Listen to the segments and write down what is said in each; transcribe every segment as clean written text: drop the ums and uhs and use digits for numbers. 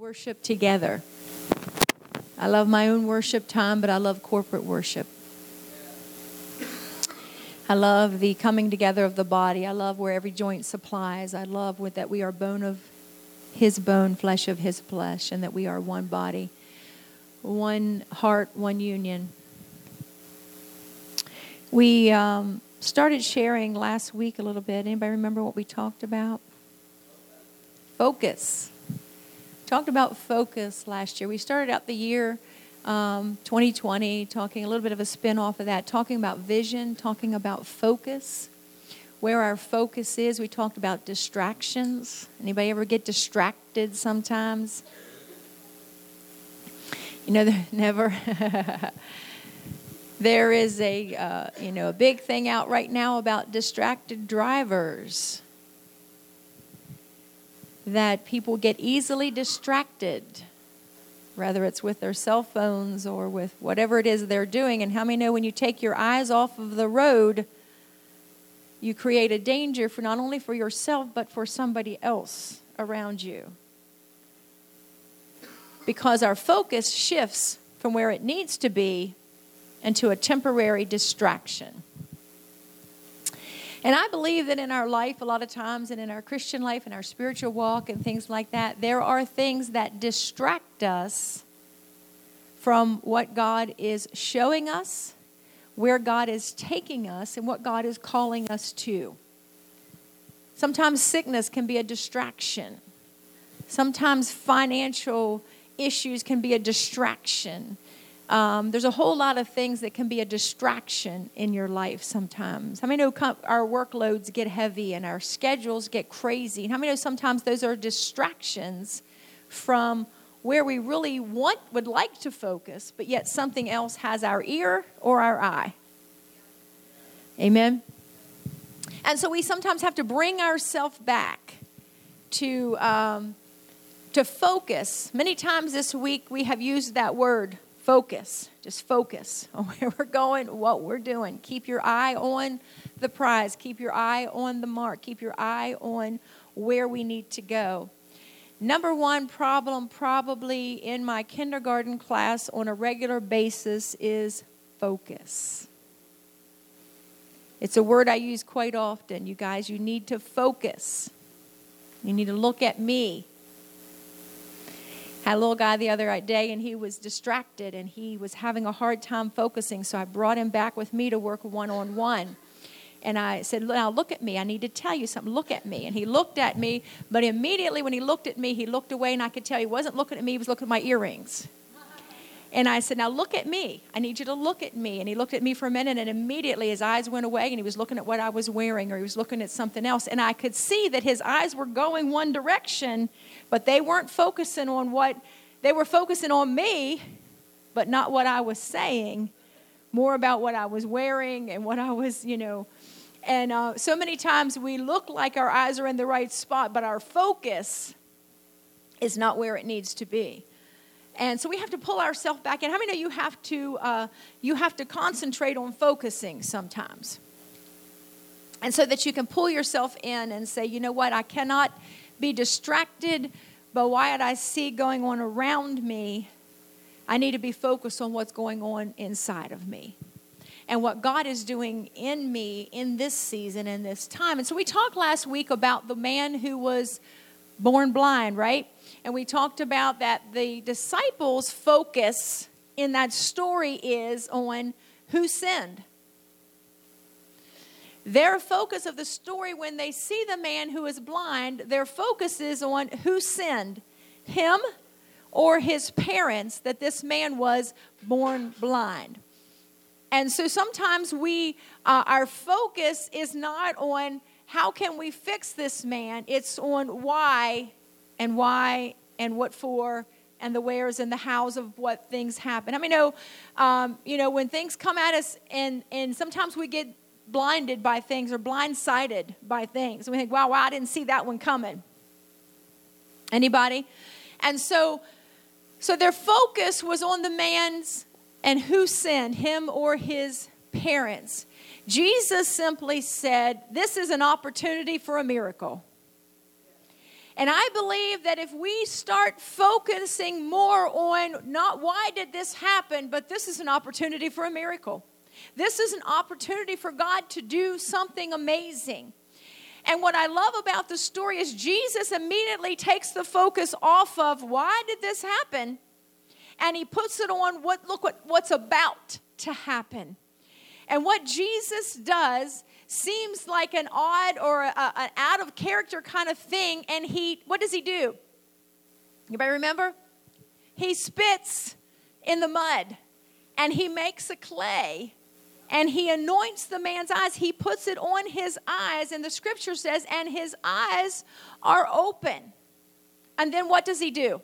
worship together. I love my own worship time, but I love corporate worship. I love the coming together of the body. I love where every joint supplies. I love that we are bone of His bone, flesh of His flesh, and that we are one body, one heart, one union. We started sharing last week a little bit. Anybody remember what we talked about? Focus. Talked about focus last year. We started out the year 2020 talking a little bit of a spin-off of that, talking about vision, talking about focus, where our focus is. We talked about distractions. Anybody ever get distracted sometimes? You know, never. There is a big thing out right now about distracted drivers. That people get easily distracted, whether it's with their cell phones or with whatever it is they're doing. And how many know when you take your eyes off of the road, you create a danger for not only for yourself, but for somebody else around you? Because our focus shifts from where it needs to be into a temporary distraction. And I believe that in our life, a lot of times, and in our Christian life, and our spiritual walk, and things like that, there are things that distract us from what God is showing us, where God is taking us, and what God is calling us to. Sometimes sickness can be a distraction. Sometimes financial issues can be a distraction. There's a whole lot of things that can be a distraction in your life sometimes. How many know our workloads get heavy and our schedules get crazy? And how many know sometimes those are distractions from where we really would like to focus, but yet something else has our ear or our eye? Amen? And so we sometimes have to bring ourselves back to focus. Many times this week we have used that word, focus. Just focus on where we're going, what we're doing. Keep your eye on the prize. Keep your eye on the mark. Keep your eye on where we need to go. Number one problem probably in my kindergarten class on a regular basis is focus. It's a word I use quite often. You guys, you need to focus. You need to look at me. Had a little guy the other day, and he was distracted, and he was having a hard time focusing, so I brought him back with me to work one-on-one. And I said, now look at me. I need to tell you something. Look at me. And he looked at me, but immediately when he looked at me, he looked away, and I could tell he wasn't looking at me. He was looking at my earrings. And I said, now look at me. I need you to look at me. And he looked at me for a minute, and immediately his eyes went away, and he was looking at what I was wearing, or he was looking at something else. And I could see that his eyes were going one direction, but they weren't focusing on they were focusing on me, but not what I was saying, more about what I was wearing and what I was, And so many times we look like our eyes are in the right spot, but our focus is not where it needs to be. And so we have to pull ourselves back in. How many know you have to concentrate on focusing sometimes? And so that you can pull yourself in and say, you know what, I cannot be distracted by what I see going on around me. I need to be focused on what's going on inside of me and what God is doing in me in this season, in this time. And so we talked last week about the man who was born blind, right? And we talked about that the disciples' focus in that story is on who sinned. Their focus of the story, when they see the man who is blind, their focus is on who sinned, him or his parents, that this man was born blind. And so sometimes our focus is not on how can we fix this man. It's on why and what for and the wheres and the hows of what things happen. I mean, when things come at us and sometimes we get blinded by things or blindsided by things. And we think, wow, I didn't see that one coming. Anybody? And so their focus was on the man's and who sinned, him or his parents. Jesus simply said, this is an opportunity for a miracle. And I believe that if we start focusing more on not why did this happen, but this is an opportunity for a miracle. This is an opportunity for God to do something amazing. And what I love about the story is Jesus immediately takes the focus off of why did this happen, and he puts it on what's about to happen. And what Jesus does seems like an odd or an out of character kind of thing. And what does he do? Anybody remember? He spits in the mud and he makes a clay and he anoints the man's eyes. He puts it on his eyes, and the scripture says, and his eyes are open. And then what does he do?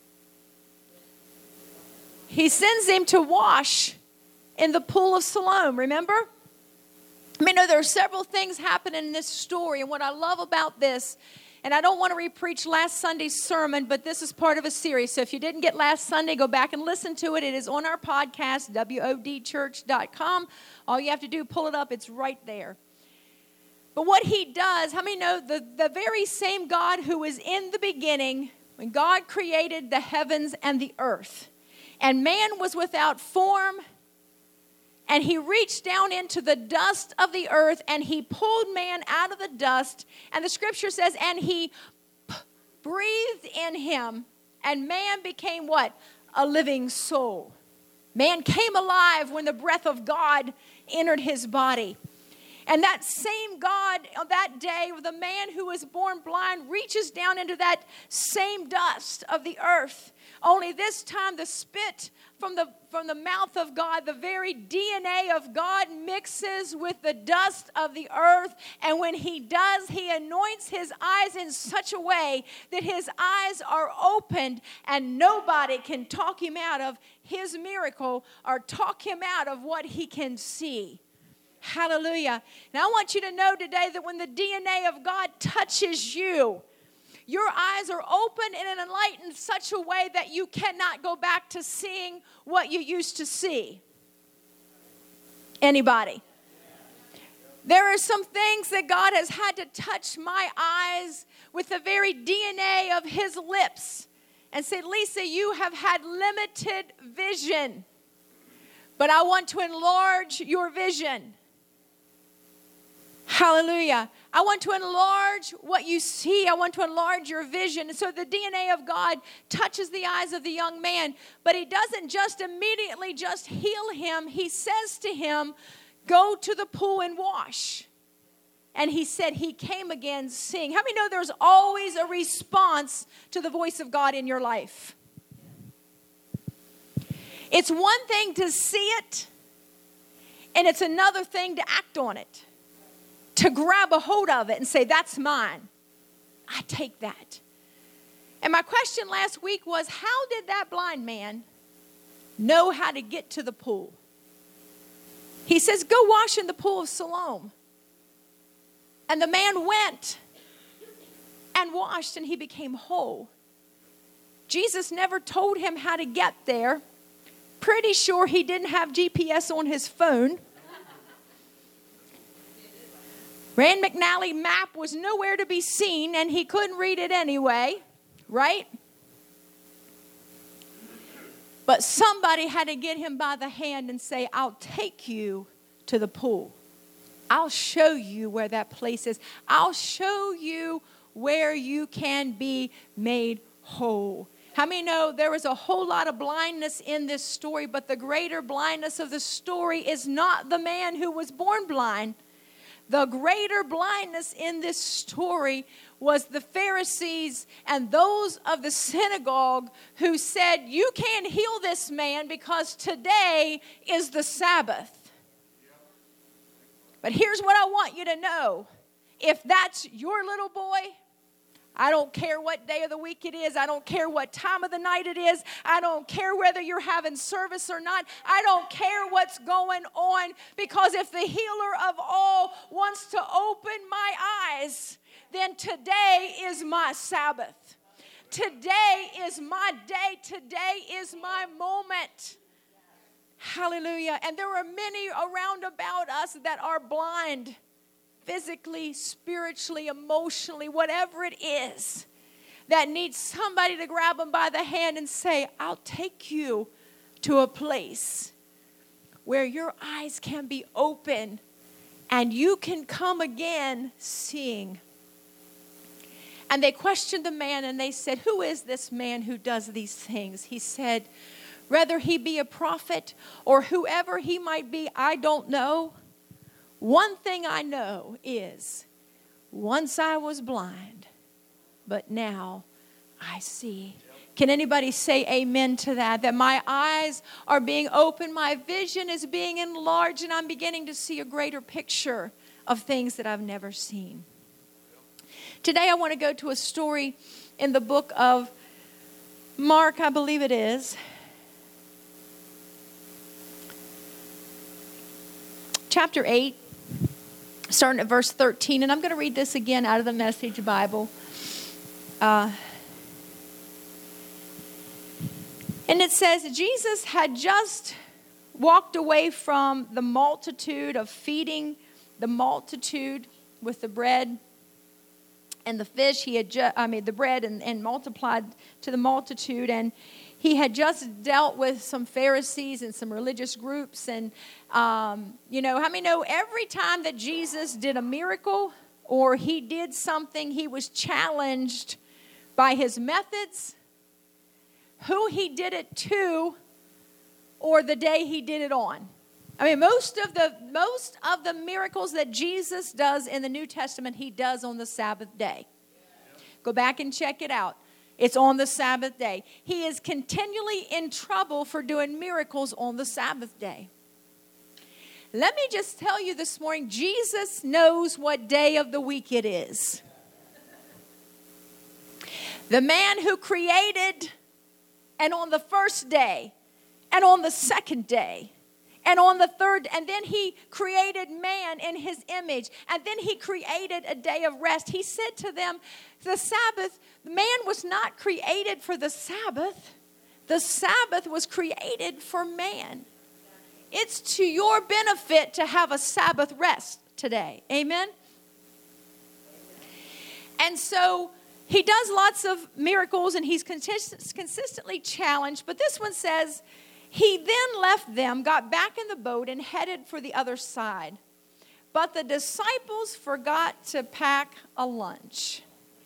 He sends him to wash in the pool of Siloam, remember? I mean, there are several things happening in this story, and what I love about this, and I don't want to re-preach last Sunday's sermon, but this is part of a series. So if you didn't get last Sunday, go back and listen to it. It is on our podcast, wodchurch.com. All you have to do, pull it up. It's right there. But what he does, how many know the very same God who was in the beginning, when God created the heavens and the earth, and man was without form, and he reached down into the dust of the earth and he pulled man out of the dust. And the scripture says, and he breathed in him, and man became what? A living soul. Man came alive when the breath of God entered his body. And that same God on that day, the man who was born blind, reaches down into that same dust of the earth. Only this time the spit from the mouth of God, the very DNA of God mixes with the dust of the earth. And when he does, he anoints his eyes in such a way that his eyes are opened and nobody can talk him out of his miracle or talk him out of what he can see. Hallelujah. Now I want you to know today that when the DNA of God touches you, your eyes are open and enlightened in such a way that you cannot go back to seeing what you used to see. Anybody? There are some things that God has had to touch my eyes with the very DNA of his lips and say, Lisa, you have had limited vision, but I want to enlarge your vision. Hallelujah. I want to enlarge what you see. I want to enlarge your vision. And so the DNA of God touches the eyes of the young man, but he doesn't just immediately just heal him. He says to him, go to the pool and wash. And he said he came again seeing. How many know there's always a response to the voice of God in your life? It's one thing to see it, and it's another thing to act on it. To grab a hold of it and say, that's mine. I take that. And my question last week was, how did that blind man know how to get to the pool? He says, go wash in the pool of Siloam. And the man went and washed, and he became whole. Jesus never told him how to get there. Pretty sure he didn't have GPS on his phone. Rand McNally map was nowhere to be seen, and he couldn't read it anyway, right? But somebody had to get him by the hand and say, I'll take you to the pool. I'll show you where that place is. I'll show you where you can be made whole. How many know there was a whole lot of blindness in this story, but the greater blindness of the story is not the man who was born blind. The greater blindness in this story was the Pharisees and those of the synagogue who said, you can't heal this man because today is the Sabbath. But here's what I want you to know. If that's your little boy, I don't care what day of the week it is. I don't care what time of the night it is. I don't care whether you're having service or not. I don't care what's going on, because if the healer of all wants to open my eyes, then today is my Sabbath. Today is my day. Today is my moment. Hallelujah. And there are many around about us that are blind. Physically, spiritually, emotionally, whatever it is. that need somebody to grab them by the hand and say, I'll take you to a place where your eyes can be open and you can come again seeing. And they questioned the man and they said, who is this man who does these things? He said, whether he be a prophet or whoever he might be, I don't know. One thing I know is, once I was blind, but now I see. Can anybody say amen to that? That my eyes are being opened, my vision is being enlarged, and I'm beginning to see a greater picture of things that I've never seen. Today I want to go to a story in the book of Mark, I believe it is. Chapter 8, starting at verse 13. And I'm going to read this again out of the Message Bible. And it says, Jesus had just walked away from the multitude of feeding the multitude with the bread and the fish. He had the bread and multiplied to the multitude. And he had just dealt with some Pharisees and some religious groups. And, how many know every time that Jesus did a miracle or he did something, he was challenged by his methods, who he did it to, or the day he did it on. I mean, most of the miracles that Jesus does in the New Testament, he does on the Sabbath day. Go back and check it out. It's on the Sabbath day. He is continually in trouble for doing miracles on the Sabbath day. Let me just tell you this morning, Jesus knows what day of the week it is. The man who created, and on the first day, and on the second day, and on the third, and then he created man in his image, and then he created a day of rest. He said to them, the Sabbath, man was not created for the Sabbath. The Sabbath was created for man. It's to your benefit to have a Sabbath rest today. Amen? And so he does lots of miracles, and he's consistently challenged. But this one says, he then left them, got back in the boat, and headed for the other side. But the disciples forgot to pack a lunch.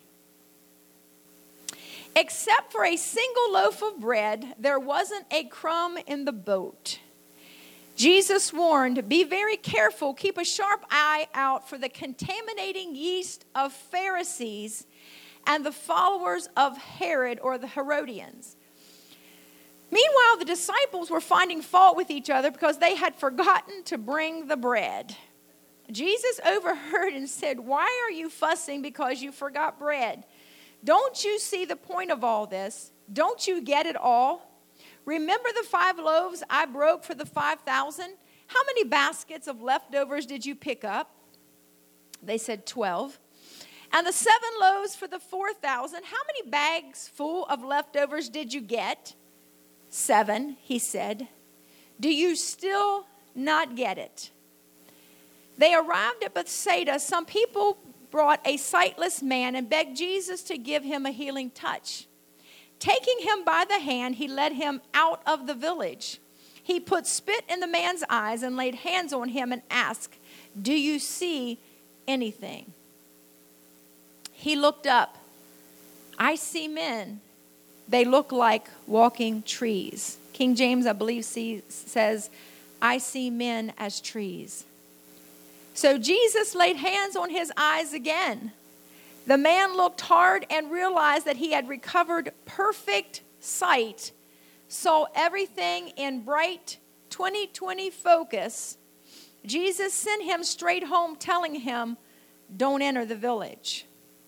Except for a single loaf of bread, there wasn't a crumb in the boat. Jesus warned, be very careful, keep a sharp eye out for the contaminating yeast of Pharisees and the followers of Herod, or the Herodians. Meanwhile, the disciples were finding fault with each other because they had forgotten to bring the bread. Jesus overheard and said, why are you fussing because you forgot bread? Don't you see the point of all this? Don't you get it all? Remember the 5 loaves I broke for the 5,000? How many baskets of leftovers did you pick up? They said 12. And the 7 loaves for the 4,000, how many bags full of leftovers did you get? 7, he said. Do you still not get it? They arrived at Bethsaida. Some people brought a sightless man and begged Jesus to give him a healing touch. Taking him by the hand, he led him out of the village. He put spit in the man's eyes and laid hands on him and asked, do you see anything? He looked up. I see men. They look like walking trees. King James, I believe, says, I see men as trees. So Jesus laid hands on his eyes again. The man looked hard and realized that he had recovered perfect sight, saw everything in bright 20/20 focus. Jesus sent him straight home, telling him, don't enter the village.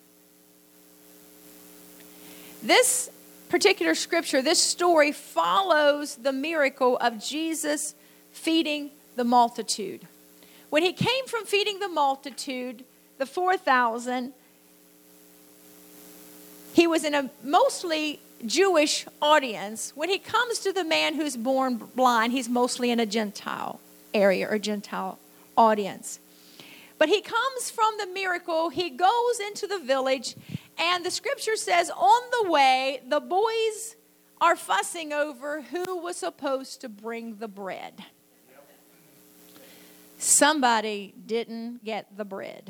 This particular scripture, this story follows the miracle of Jesus feeding the multitude. When he came from feeding the multitude, the 4,000, he was in a mostly Jewish audience. When he comes to the man who's born blind, he's mostly in a Gentile area or Gentile audience. But he comes from the miracle, he goes into the village, And the scripture says, on the way, the boys are fussing over who was supposed to bring the bread. Somebody didn't get the bread.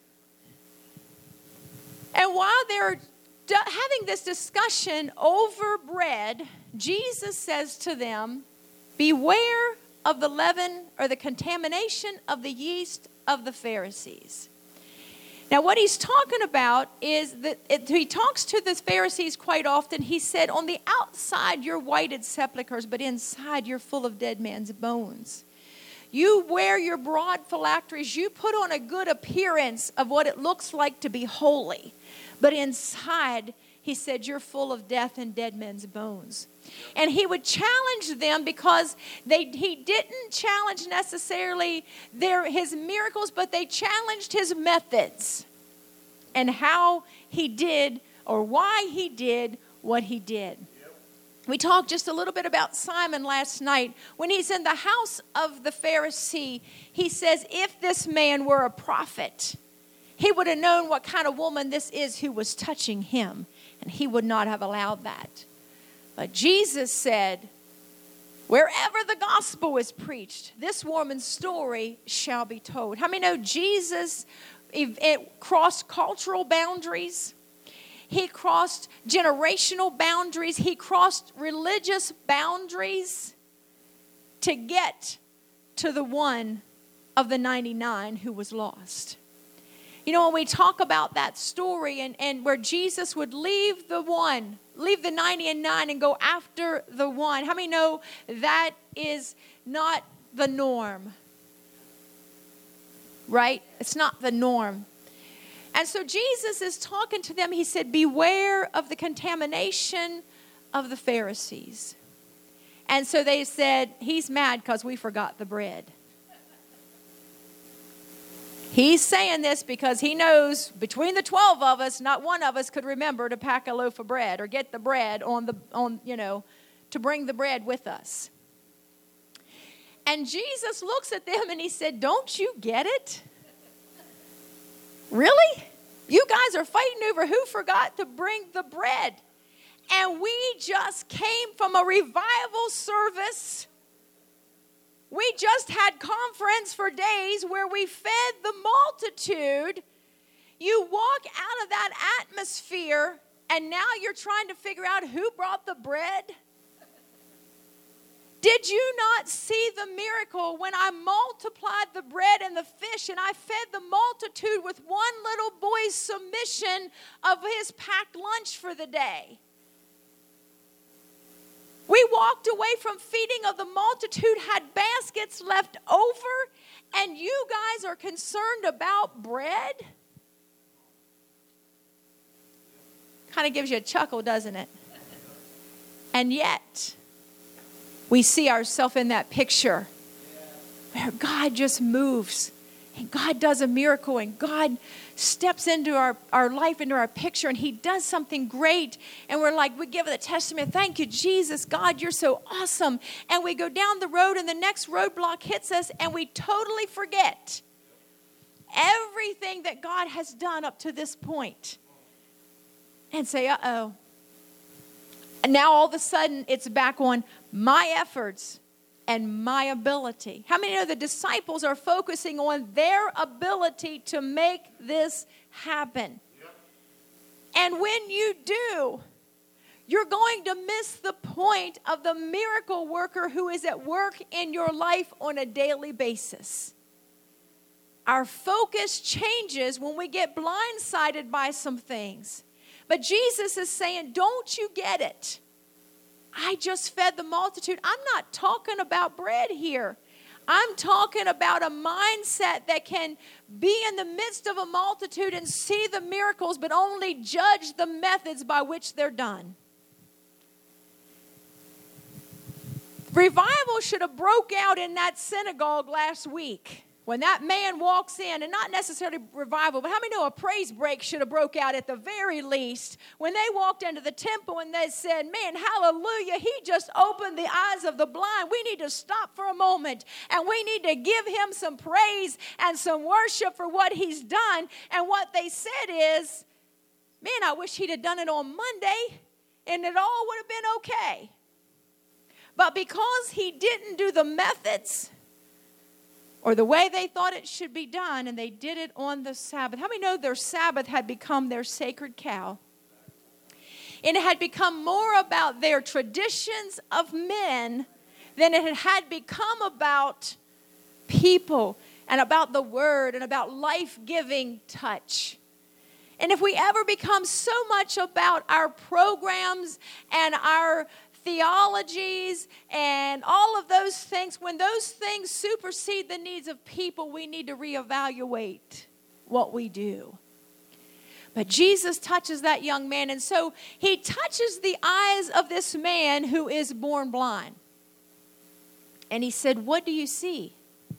And while they're having this discussion over bread, Jesus says to them, beware of the leaven or the contamination of the yeast of the Pharisees. Now, what he's talking about is that he talks to the Pharisees quite often. He said, on the outside, you're whited sepulchres, but inside, you're full of dead man's bones. You wear your broad phylacteries. You put on a good appearance of what it looks like to be holy. But inside, he said, you're full of death and dead men's bones. And he would challenge them because he didn't challenge necessarily his miracles, but they challenged his methods and how he did or why he did what he did. We talked just a little bit about Simon last night. When he's in the house of the Pharisee, he says, if this man were a prophet, he would have known what kind of woman this is who was touching him, and he would not have allowed that. But Jesus said, wherever the gospel is preached, this woman's story shall be told. How many know Jesus crossed cultural boundaries? He crossed generational boundaries. He crossed religious boundaries to get to the one of the 99 who was lost. You know, when we talk about that story and where Jesus would leave the 90 and 9 and go after the one, how many know that is not the norm? Right? It's not the norm. And so Jesus is talking to them. He said, beware of the contamination of the Pharisees. And so they said, he's mad because we forgot the bread. He's saying this because he knows between the 12 of us, not one of us could remember to pack a loaf of bread or get the bread to bring the bread with us. And Jesus looks at them and he said, don't you get it? Really? You guys are fighting over who forgot to bring the bread. And we just came from a revival service. We just had conference for days where we fed the multitude. You walk out of that atmosphere and now you're trying to figure out who brought the bread. Did you not see the miracle when I multiplied the bread and the fish and I fed the multitude with one little boy's submission of his packed lunch for the day? We walked away from feeding of the multitude, had baskets left over, and you guys are concerned about bread? Kind of gives you a chuckle, doesn't it? And yet, we see ourselves in that picture where God just moves and God does a miracle and God steps into our life, into our picture, and he does something great. And we're like, we give the testament, thank you, Jesus, God, you're so awesome. And we go down the road and the next roadblock hits us and we totally forget everything that God has done up to this point and say, uh-oh. And now all of a sudden it's back on my efforts and my ability. How many know the disciples are focusing on their ability to make this happen? Yep. And when you do, you're going to miss the point of the miracle worker who is at work in your life on a daily basis. Our focus changes when we get blindsided by some things. But Jesus is saying, don't you get it? I just fed the multitude. I'm not talking about bread here. I'm talking about a mindset that can be in the midst of a multitude and see the miracles, but only judge the methods by which they're done. Revival should have broke out in that synagogue last week when that man walks in, and not necessarily revival, but how many know a praise break should have broke out at the very least when they walked into the temple and they said, man, hallelujah, he just opened the eyes of the blind. We need to stop for a moment and we need to give him some praise and some worship for what he's done. And what they said is, Man, I wish he'd have done it on Monday and it all would have been okay. But because he didn't do the methods or the way they thought it should be done, and they did it on the Sabbath. How many know their Sabbath had become their sacred cow? And it had become more about their traditions of men than it had become about people and about the word and about life-giving touch. And if we ever become so much about our programs and our theologies and all of those things, when those things supersede the needs of people, we need to reevaluate what we do. But Jesus touches that young man, and so he touches the eyes of this man who is born blind. And he said, "What do you see?"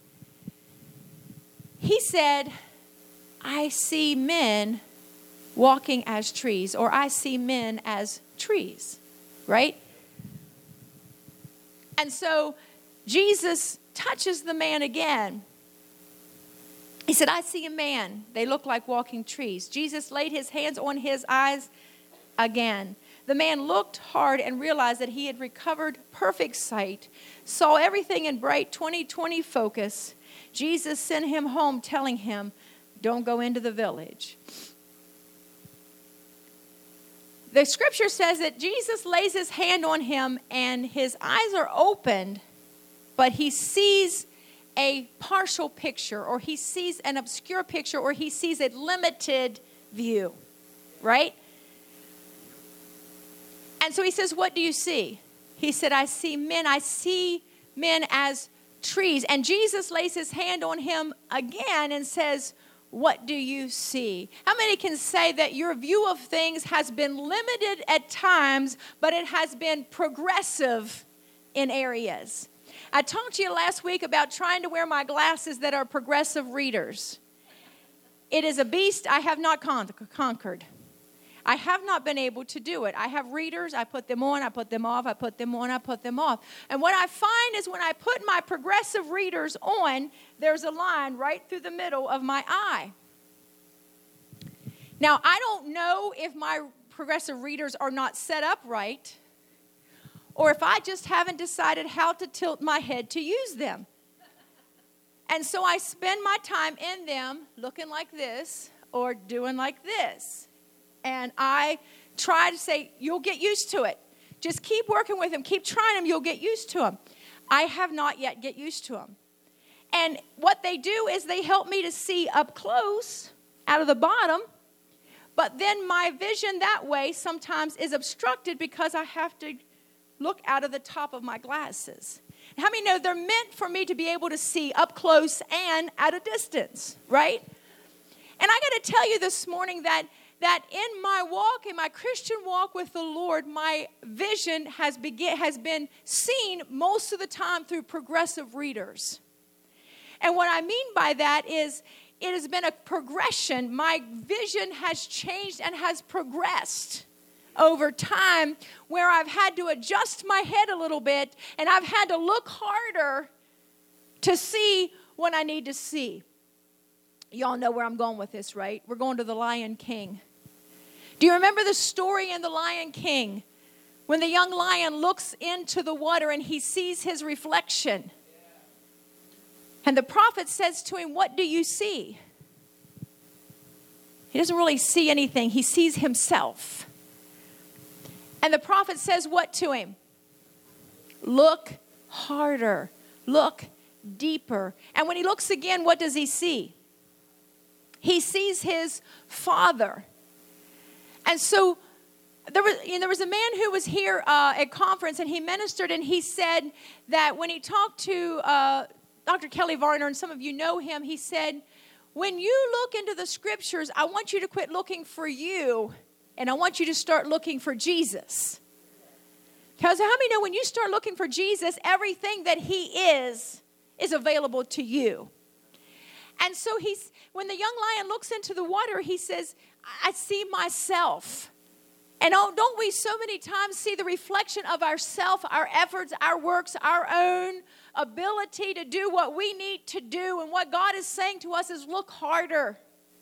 He said, "I see men walking as trees," or "I see men as trees," right? And so Jesus touches the man again. He said, "I see a man. They look like walking trees." Jesus laid his hands on his eyes again. The man looked hard and realized that he had recovered perfect sight, saw everything in bright 20/20 focus. Jesus sent him home telling him, "Don't go into the village." The scripture says that Jesus lays his hand on him and his eyes are opened, but he sees a partial picture, or he sees an obscure picture, or he sees a limited view, right? And so he says, "What do you see?" He said, "I see men as trees." And Jesus lays his hand on him again and says, "What do you see?" How many can say that your view of things has been limited at times, but it has been progressive in areas? I talked to you last week about trying to wear my glasses that are progressive readers. It is a beast I have not conquered. I have not been able to do it. I have readers. I put them on. I put them off. I put them on. I put them off. And what I find is when I put my progressive readers on, there's a line right through the middle of my eye. Now, I don't know if my progressive readers are not set up right, or if I just haven't decided how to tilt my head to use them. And so I spend my time in them looking like this or doing like this. And I try to say, "You'll get used to it. Just keep working with them. Keep trying them. You'll get used to them." I have not yet get used to them. And what they do is they help me to see up close out of the bottom. But then my vision that way sometimes is obstructed because I have to look out of the top of my glasses. How many know they're meant for me to be able to see up close and at a distance, right? And I got to tell you this morning that in my walk, in my Christian walk with the Lord, my vision has been seen most of the time through progressive readers. And what I mean by that is it has been a progression. My vision has changed and has progressed over time, where I've had to adjust my head a little bit and I've had to look harder to see what I need to see. Y'all know where I'm going with this, right? We're going to the Lion King. Do you remember the story in the Lion King when the young lion looks into the water and he sees his reflection? And the prophet says to him, "What do you see?" He doesn't really see anything. He sees himself. And the prophet says what to him? Look harder. Look deeper. And when he looks again, what does he see? He sees his father. And so there was a man who was here at conference, and he ministered, and he said that when he talked to Dr. Kelly Varner, and some of you know him, he said, "When you look into the scriptures, I want you to quit looking for you, and I want you to start looking for Jesus." Because how many know when you start looking for Jesus, everything that he is available to you? And so when the young lion looks into the water, he says, "I see myself." And don't we so many times see the reflection of ourself, our efforts, our works, our own ability to do what we need to do? And what God is saying to us is look harder.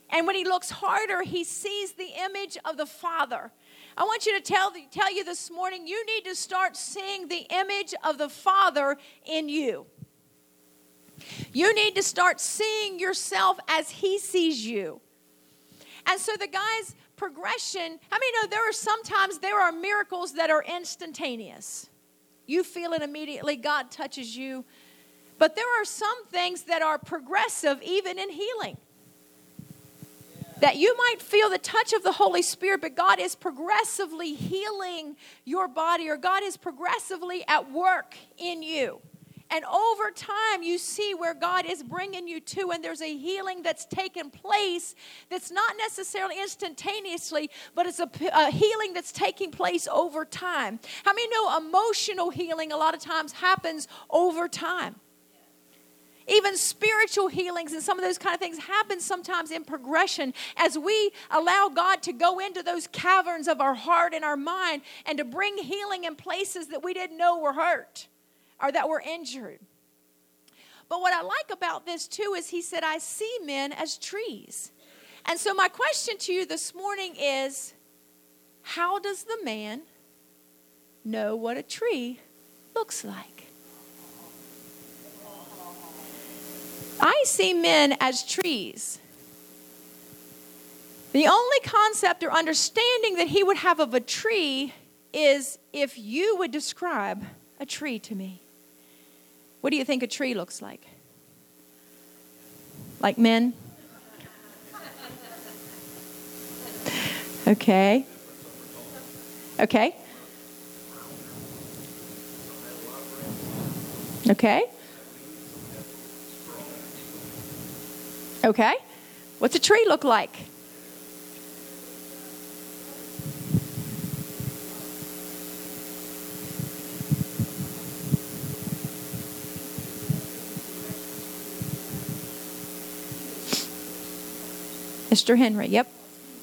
And when he looks harder, he sees the image of the Father. I want you to tell you this morning, you need to start seeing the image of the Father in you. You need to start seeing yourself as he sees you. And so the guy's progression, I mean, sometimes there are miracles that are instantaneous. You feel it immediately, God touches you. But there are some things that are progressive even in healing. That you might feel the touch of the Holy Spirit, but God is progressively healing your body, or God is progressively at work in you. And over time, you see where God is bringing you to, and there's a healing that's taken place that's not necessarily instantaneously, but it's a healing that's taking place over time. How many know emotional healing a lot of times happens over time? Even spiritual healings and some of those kind of things happen sometimes in progression as we allow God to go into those caverns of our heart and our mind and to bring healing in places that we didn't know were hurt or that were injured. But what I like about this too is he said, I see men as trees. And so my question to you this morning is, how does the man know what a tree looks like? I see men as trees. The only concept or understanding that he would have of a tree is if you would describe a tree to me. What do you think a tree looks like? Like men? Okay. Okay. Okay. Okay. What's a tree look like? Mr. Henry, yep.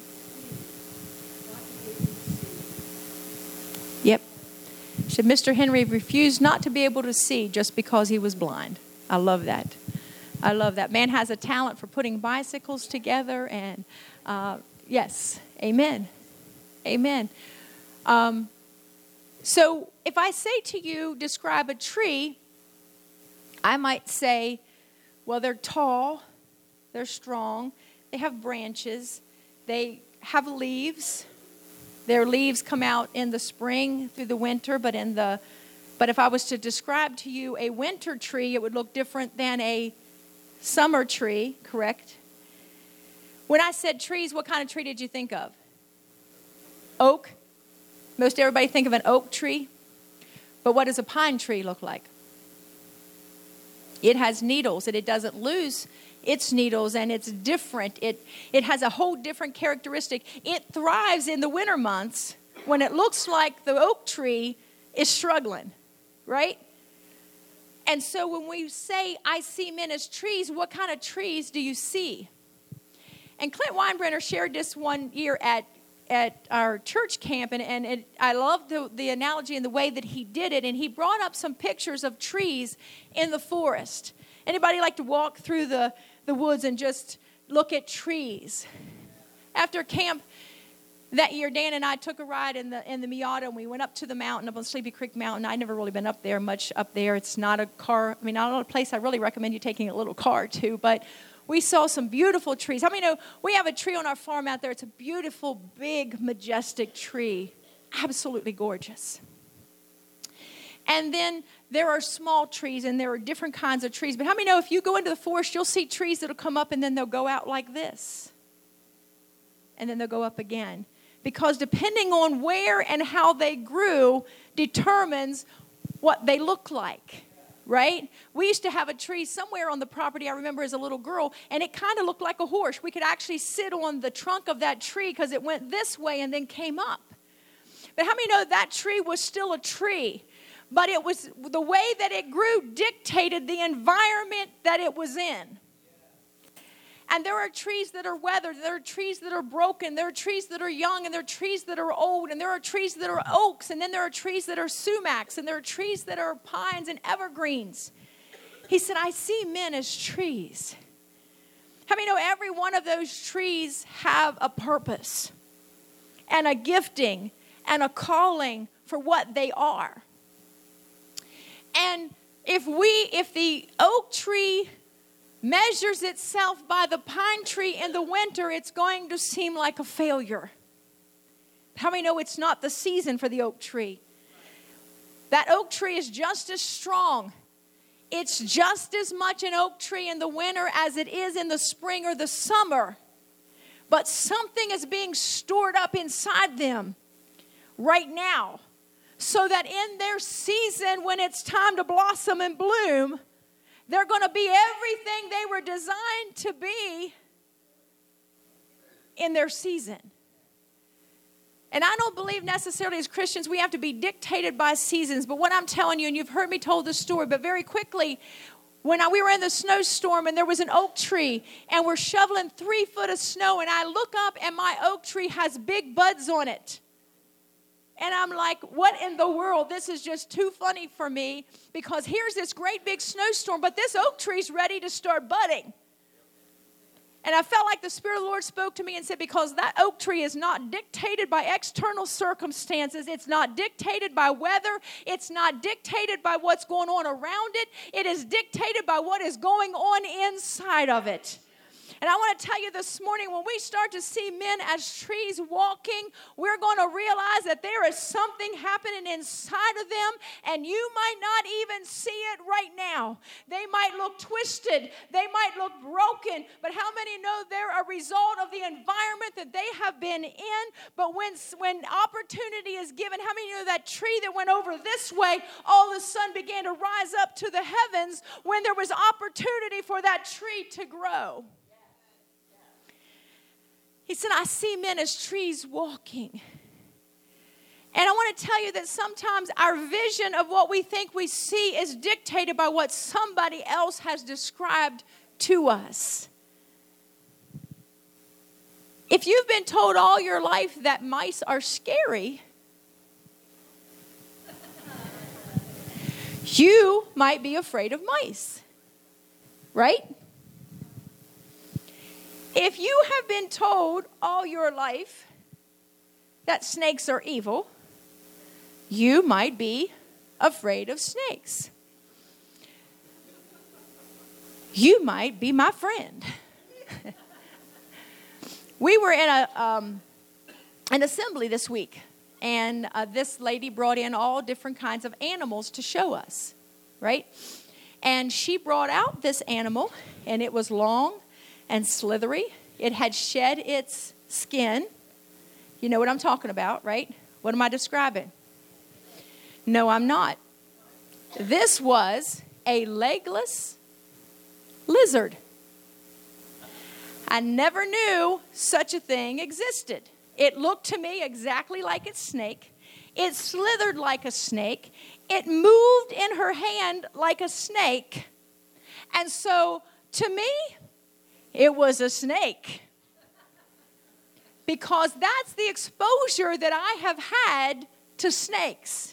Yep. Said Mr. Henry refused not to be able to see just because he was blind. I love that. I love that. Man has a talent for putting bicycles together, and yes, amen. Amen. So if I say to you, describe a tree, I might say, well, they're tall, they're strong, they have branches, they have leaves. Their leaves come out in the spring through the winter, but if I was to describe to you a winter tree, it would look different than a summer tree, correct? When I said trees, what kind of tree did you think of? Oak. Most everybody think of an oak tree. But what does a pine tree look like? It has needles, and it doesn't lose its needles, and it's different. It has a whole different characteristic. It thrives in the winter months when it looks like the oak tree is struggling, right? And so when we say, I see men as trees, what kind of trees do you see? And Clint Weinbrenner shared this one year at our church camp, and I love the analogy and the way that he did it. And he brought up some pictures of trees in the forest. Anybody like to walk through the woods and just look at trees? After camp that year, Dan and I took a ride in the Miata, and we went up to the mountain, up on Sleepy Creek Mountain. I'd never really been up there much up there. It's not not a place I really recommend you taking a little car to, but we saw some beautiful trees. How many know we have a tree on our farm out there? It's a beautiful, big, majestic tree. Absolutely gorgeous. And then there are small trees, and there are different kinds of trees. But how many know if you go into the forest, you'll see trees that'll come up, and then they'll go out like this. And then they'll go up again. Because depending on where and how they grew determines what they look like, right? We used to have a tree somewhere on the property, I remember as a little girl, and it kind of looked like a horse. We could actually sit on the trunk of that tree because it went this way and then came up. But how many know that tree was still a tree? But it was the way that it grew dictated the environment that it was in. And there are trees that are weathered, there are trees that are broken, there are trees that are young, and there are trees that are old, and there are trees that are oaks, and then there are trees that are sumacs, and there are trees that are pines and evergreens. He said, I see men as trees. How many know every one of those trees have a purpose and a gifting and a calling for what they are? And if the oak tree measures itself by the pine tree in the winter, it's going to seem like a failure. How many know it's not the season for the oak tree? That oak tree is just as strong. It's just as much an oak tree in the winter as it is in the spring or the summer. But something is being stored up inside them right now, so that in their season, when it's time to blossom and bloom, they're going to be everything they were designed to be in their season. And I don't believe necessarily as Christians we have to be dictated by seasons. But what I'm telling you, and you've heard me told this story, but very quickly, when we were in the snowstorm and there was an oak tree and we're shoveling 3 foot of snow, and I look up and my oak tree has big buds on it. And I'm like, what in the world? This is just too funny for me, because here's this great big snowstorm, but this oak tree's ready to start budding. And I felt like the Spirit of the Lord spoke to me and said, because that oak tree is not dictated by external circumstances. It's not dictated by weather. It's not dictated by what's going on around it. It is dictated by what is going on inside of it. And I want to tell you this morning, when we start to see men as trees walking, we're going to realize that there is something happening inside of them, and you might not even see it right now. They might look twisted. They might look broken. But how many know they're a result of the environment that they have been in? But when opportunity is given, how many know that tree that went over this way, all of a sudden began to rise up to the heavens when there was opportunity for that tree to grow? He said, I see men as trees walking. And I want to tell you that sometimes our vision of what we think we see is dictated by what somebody else has described to us. If you've been told all your life that mice are scary, you might be afraid of mice, right? If you have been told all your life that snakes are evil, you might be afraid of snakes. You might be my friend. We were in an assembly this week, and this lady brought in all different kinds of animals to show us, right? And she brought out this animal, and it was long and slithery. It had shed its skin. You know what I'm talking about, right? What am I describing? No, I'm not. This was a legless lizard. I never knew such a thing existed. It looked to me exactly like a snake. It slithered like a snake. It moved in her hand like a snake. And so, to me, it was a snake. Because that's the exposure that I have had to snakes.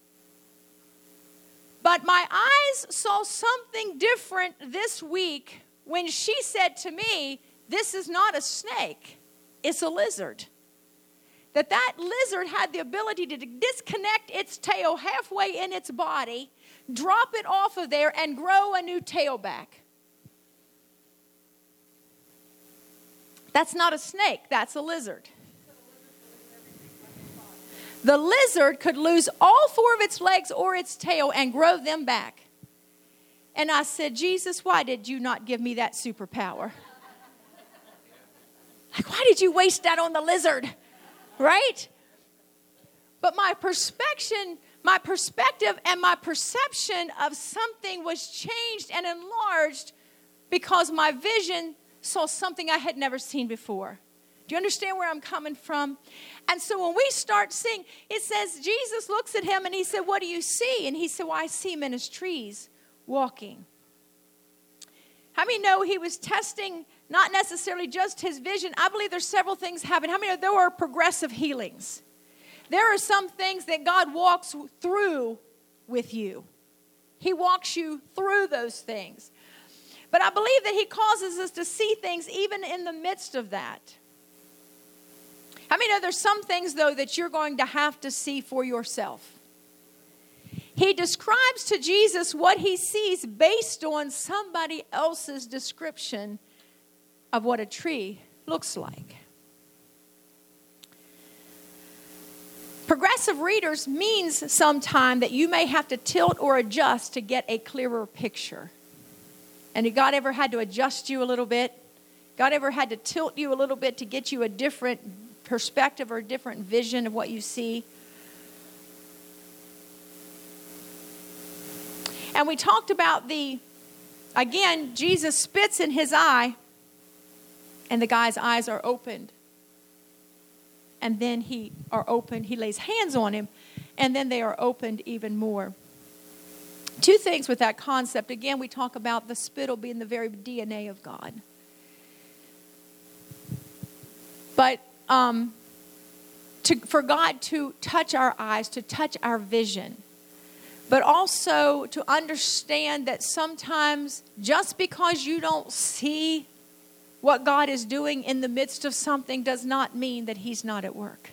But my eyes saw something different this week when she said to me, this is not a snake, it's a lizard. That lizard had the ability to disconnect its tail halfway in its body, drop it off of there, and grow a new tail back. That's not a snake, that's a lizard. The lizard could lose all 4 of its legs or its tail and grow them back. And I said, Jesus, why did you not give me that superpower? Like, why did you waste that on the lizard? Right? But my perspective and my perception of something was changed and enlarged because my vision saw something I had never seen before. Do you understand where I'm coming from? And so when we start seeing, it says Jesus looks at him and he said, what do you see? And he said, well, I see men as trees walking. How many know he was testing not necessarily just his vision? I believe there's several things happening. How many know there are progressive healings? There are some things that God walks through with you. He walks you through those things. But I believe that he causes us to see things even in the midst of that. I mean, there's some things, though, that you're going to have to see for yourself. He describes to Jesus what he sees based on somebody else's description of what a tree looks like. Progressive readers means sometime that you may have to tilt or adjust to get a clearer picture. And if God ever had to adjust you a little bit, God ever had to tilt you a little bit to get you a different perspective or a different vision of what you see? And we talked about again, Jesus spits in his eye, and the guy's eyes are opened. And then he lays hands on him, and then they are opened even more. Two things with that concept. Again, we talk about the spittle being the very DNA of God. But for God to touch our eyes, to touch our vision, but also to understand that sometimes just because you don't see what God is doing in the midst of something does not mean that he's not at work.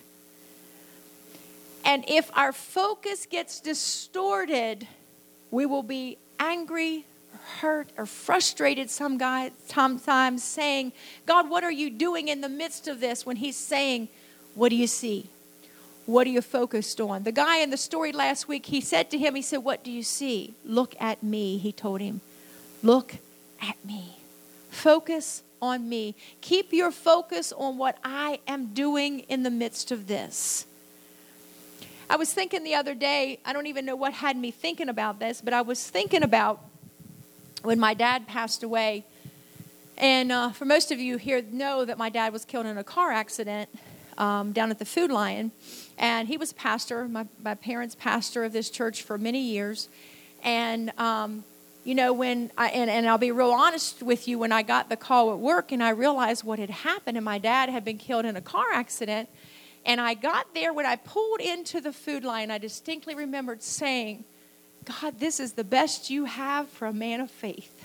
And if our focus gets distorted, we will be angry, or hurt, or frustrated sometimes saying, God, what are you doing in the midst of this? When he's saying, what do you see? What are you focused on? The guy in the story last week, he said, what do you see? Look at me, he told him. Look at me. Focus on me. Keep your focus on what I am doing in the midst of this. I was thinking the other day, I don't even know what had me thinking about this, but I was thinking about when my dad passed away. And for most of you here know that my dad was killed in a car accident down at the Food Lion. And he was pastor, my parents' pastor of this church for many years. And and I'll be real honest with you, when I got the call at work and I realized what had happened and my dad had been killed in a car accident, and I got there, when I pulled into the Food Lion, I distinctly remembered saying, God, this is the best you have for a man of faith.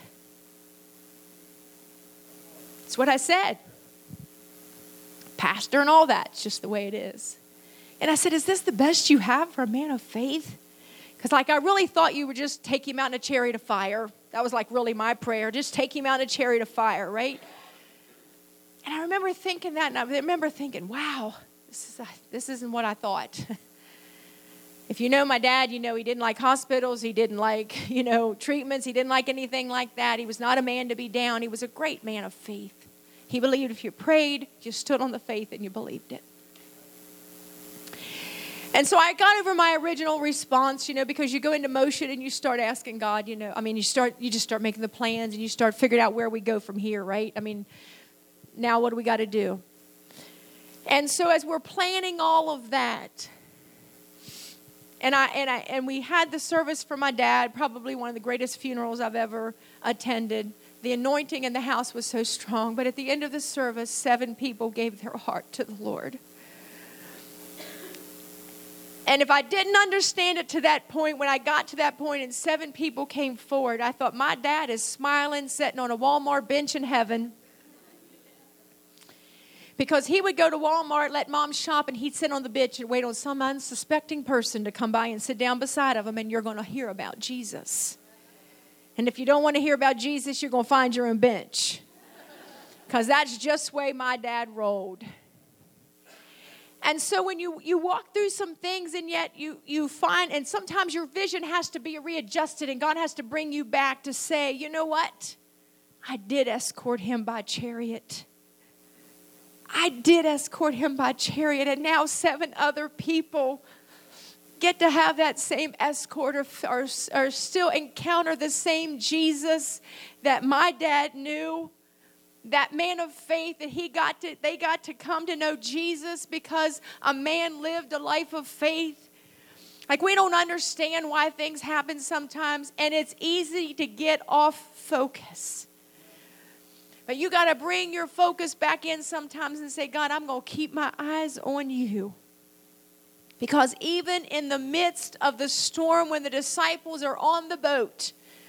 That's what I said. Pastor and all that, it's just the way it is. And I said, is this the best you have for a man of faith? Because I really thought you would just take him out in a chariot of fire. That was really my prayer. Just take him out in a chariot of fire, right? And I remember thinking that, and I remember thinking, wow, this isn't what I thought. If you know my dad, you know he didn't like hospitals. He didn't like, treatments. He didn't like anything like that. He was not a man to be down. He was a great man of faith. He believed if you prayed, you stood on the faith and you believed it. And so I got over my original response, because you go into motion and you start asking God, you just start making the plans and you start figuring out where we go from here, right? Now what do we got to do? And so as we're planning all of that, and we had the service for my dad, probably one of the greatest funerals I've ever attended. The anointing in the house was so strong, but at the end of the service, 7 people gave their heart to the Lord. And if I didn't understand it to that point, when I got to that point and 7 people came forward, I thought, my dad is smiling, sitting on a Walmart bench in heaven. Because he would go to Walmart, let mom shop, and he'd sit on the bench and wait on some unsuspecting person to come by and sit down beside of him, and you're going to hear about Jesus. And if you don't want to hear about Jesus, you're going to find your own bench. Because that's just the way my dad rolled. And so when you walk through some things, and yet you find, and sometimes your vision has to be readjusted, and God has to bring you back to say, you know what? I did escort him by chariot. I did escort him by chariot, and now 7 other people get to have that same escort or still encounter the same Jesus that my dad knew. That man of faith, that they got to come to know Jesus because a man lived a life of faith. We don't understand why things happen sometimes, and it's easy to get off focus. But you got to bring your focus back in sometimes and say, God, I'm going to keep my eyes on you. Because even in the midst of the storm, when the disciples are on the boat,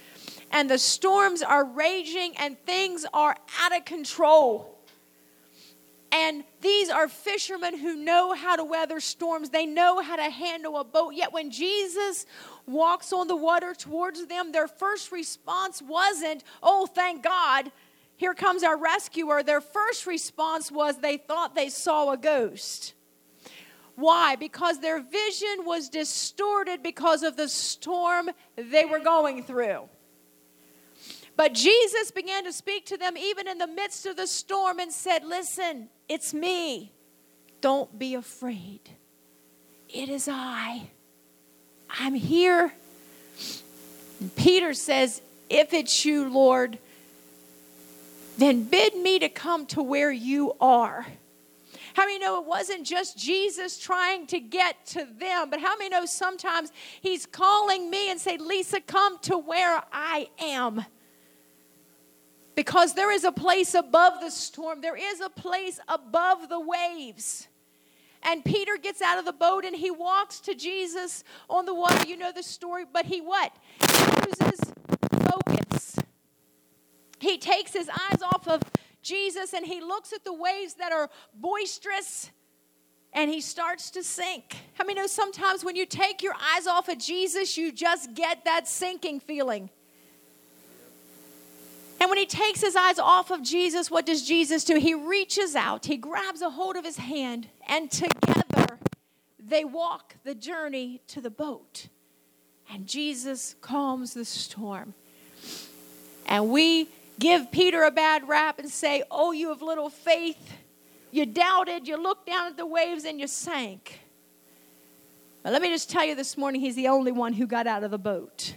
and the storms are raging and things are out of control. And these are fishermen who know how to weather storms. They know how to handle a boat. Yet when Jesus walks on the water towards them, their first response wasn't, oh, thank God, here comes our rescuer. Their first response was they thought they saw a ghost. Why? Because their vision was distorted because of the storm they were going through. But Jesus began to speak to them even in the midst of the storm and said, listen, it's me. Don't be afraid. It is I. I'm here. And Peter says, if it's you, Lord, then bid me to come to where you are. How many know it wasn't just Jesus trying to get to them, but how many know sometimes he's calling me and say, Lisa, come to where I am. Because there is a place above the storm. There is a place above the waves. And Peter gets out of the boat and he walks to Jesus on the water. You know the story, but he what? He loses focus. He takes his eyes off of Jesus and he looks at the waves that are boisterous and he starts to sink. How many know sometimes when you take your eyes off of Jesus, you just get that sinking feeling? And when he takes his eyes off of Jesus, what does Jesus do? He reaches out, he grabs a hold of his hand, and together they walk the journey to the boat. And Jesus calms the storm. And we give Peter a bad rap and say, oh, you have little faith. You doubted, you looked down at the waves, and you sank. But let me just tell you this morning, he's the only one who got out of the boat.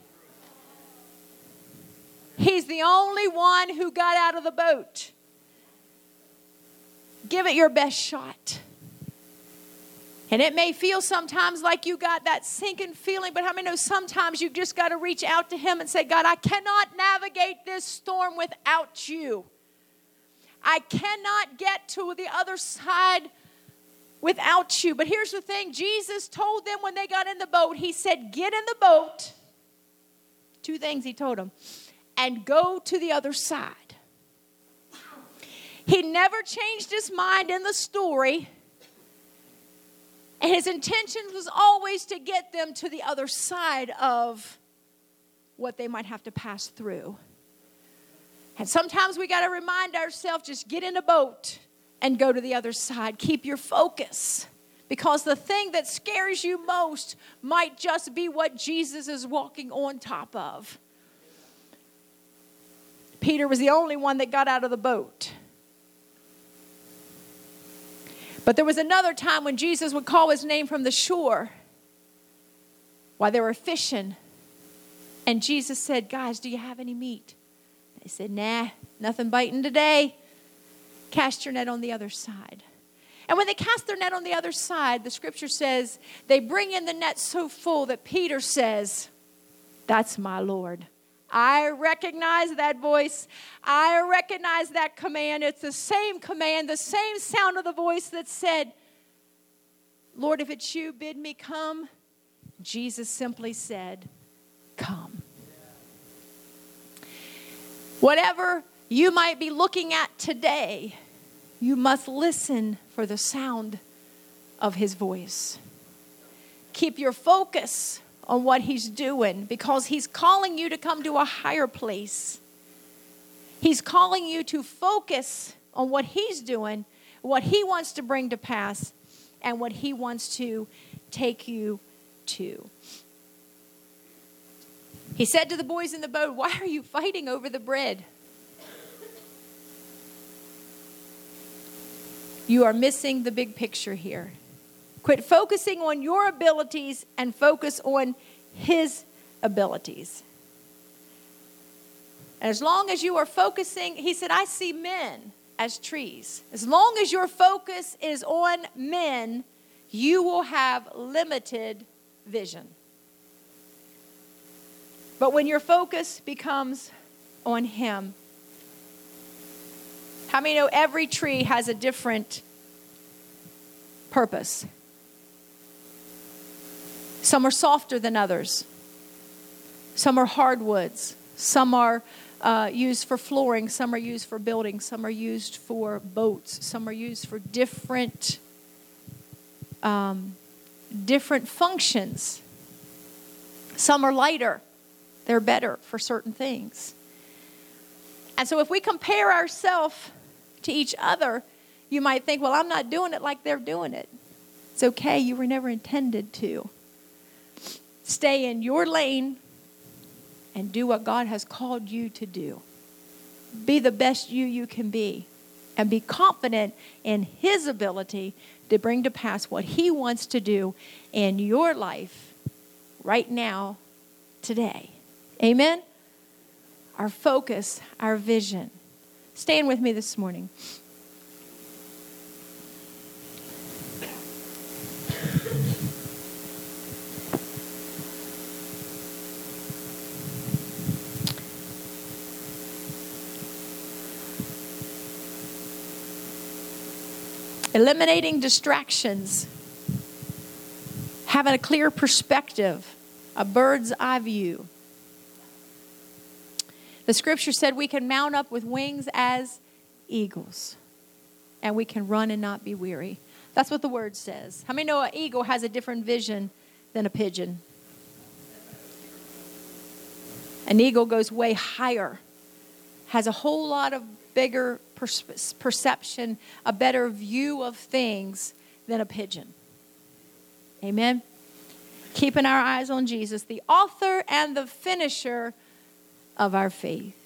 He's the only one who got out of the boat. Give it your best shot. And it may feel sometimes like you got that sinking feeling, but how many know sometimes you've just got to reach out to him and say, God, I cannot navigate this storm without you. I cannot get to the other side without you. But here's the thing. Jesus told them when they got in the boat, he said, get in the boat. Two things he told them. And go to the other side. He never changed his mind in the story. And his intention was always to get them to the other side of what they might have to pass through. And sometimes we got to remind ourselves, just get in a boat and go to the other side. Keep your focus. Because the thing that scares you most might just be what Jesus is walking on top of. Peter was the only one that got out of the boat. But there was another time when Jesus would call his name from the shore while they were fishing. And Jesus said, guys, do you have any meat? They said, nah, nothing biting today. Cast your net on the other side. And when they cast their net on the other side, the scripture says, they bring in the net so full that Peter says, that's my Lord. I recognize that voice. I recognize that command. It's the same command, the same sound of the voice that said, Lord, if it's you, bid me come. Jesus simply said, come. Whatever you might be looking at today, you must listen for the sound of his voice. Keep your focus on what he's doing, because he's calling you to come to a higher place. He's calling you to focus on what he's doing, what he wants to bring to pass, and what he wants to take you to. He said to the boys in the boat, why are you fighting over the bread? You are missing the big picture here. Quit focusing on your abilities and focus on his abilities. And as long as you are focusing, he said, I see men as trees. As long as your focus is on men, you will have limited vision. But when your focus becomes on him, how many know every tree has a different purpose? Some are softer than others. Some are hardwoods. Some are used for flooring. Some are used for building. Some are used for boats. Some are used for different functions. Some are lighter. They're better for certain things. And so if we compare ourselves to each other, you might think, well, I'm not doing it like they're doing it. It's okay. You were never intended to. Stay in your lane and do what God has called you to do. Be the best you can be. And be confident in His ability to bring to pass what He wants to do in your life right now, today. Amen? Our focus, our vision. Stand with me this morning. Eliminating distractions. Having a clear perspective, a bird's eye view. The scripture said we can mount up with wings as eagles. And we can run and not be weary. That's what the word says. How many know an eagle has a different vision than a pigeon? An eagle goes way higher. Has a whole lot of bigger perception, a better view of things than a pigeon. Amen? Keeping our eyes on Jesus, the author and the finisher of our faith.